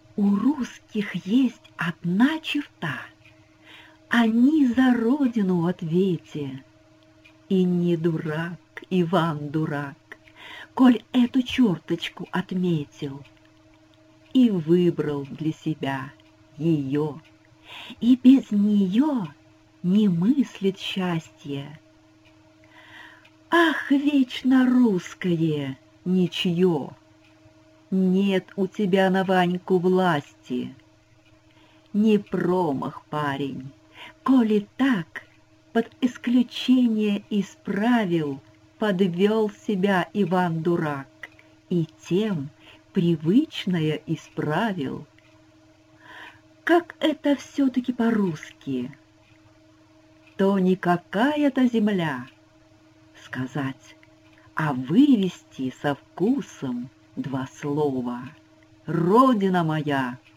У русских есть одна черта. Они за родину в ответе. И не дурак Иван Дурак, коль эту черточку отметил и выбрал для себя ее, и без нее не мыслит счастья. Ах, вечно русское ничье! Нет у тебя на Ваньку власти. Не промах, парень, коли так под исключение из правил подвел себя Иван-дурак и тем привычное исправил. Как это все-таки по-русски? То не какая-то земля, сказать, а вывести со вкусом два слова. Родина моя,